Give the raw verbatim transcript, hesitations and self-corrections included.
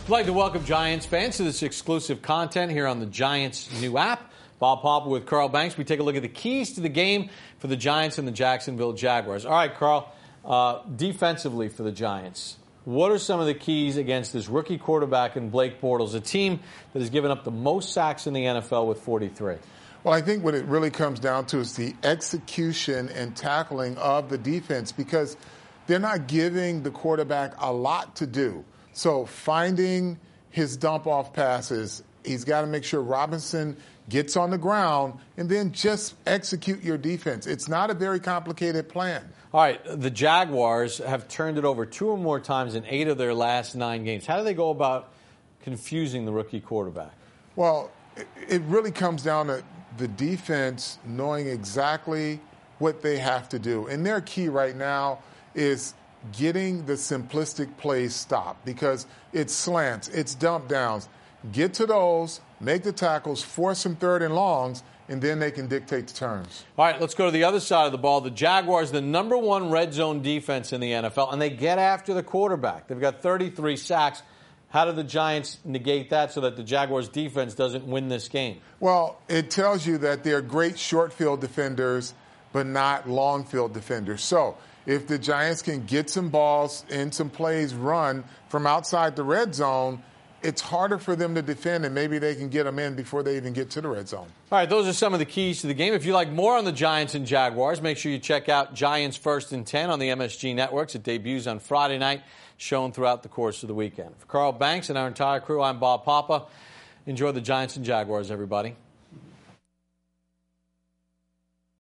I'd like to welcome Giants fans to this exclusive content here on the Giants' new app. Bob Papa with Carl Banks. We take a look at the keys to the game for the Giants and the Jacksonville Jaguars. All right, Carl, uh, defensively for the Giants, what are some of the keys against this rookie quarterback in Blake Bortles, a team that has given up the most sacks in the N F L with forty-three? Well, I think what it really comes down to is the execution and tackling of the defense, because they're not giving the quarterback a lot to do. So finding his dump-off passes, he's got to make sure Robinson gets on the ground, and then just execute your defense. It's not a very complicated plan. All right, the Jaguars have turned it over two or more times in eight of their last nine games. How do they go about confusing the rookie quarterback? Well, it really comes down to the defense knowing exactly what they have to do. And their key right now is getting the simplistic plays stopped, because it's slants, it's dump downs. Get to those, make the tackles, force some third and longs, and then they can dictate the terms. All right, let's go to the other side of the ball. The Jaguars, the number one red zone defense in the N F L, and they get after the quarterback. They've got thirty-three sacks. How do the Giants negate that so that the Jaguars' defense doesn't win this game? Well, it tells you that they're great short field defenders, but not long field defenders. So if the Giants can get some balls and some plays run from outside the red zone, it's harder for them to defend, and maybe they can get them in before they even get to the red zone. All right, those are some of the keys to the game. If you like more on the Giants and Jaguars, make sure you check out Giants First and ten on the M S G networks. It debuts on Friday night, shown throughout the course of the weekend. For Carl Banks and our entire crew, I'm Bob Papa. Enjoy the Giants and Jaguars, everybody.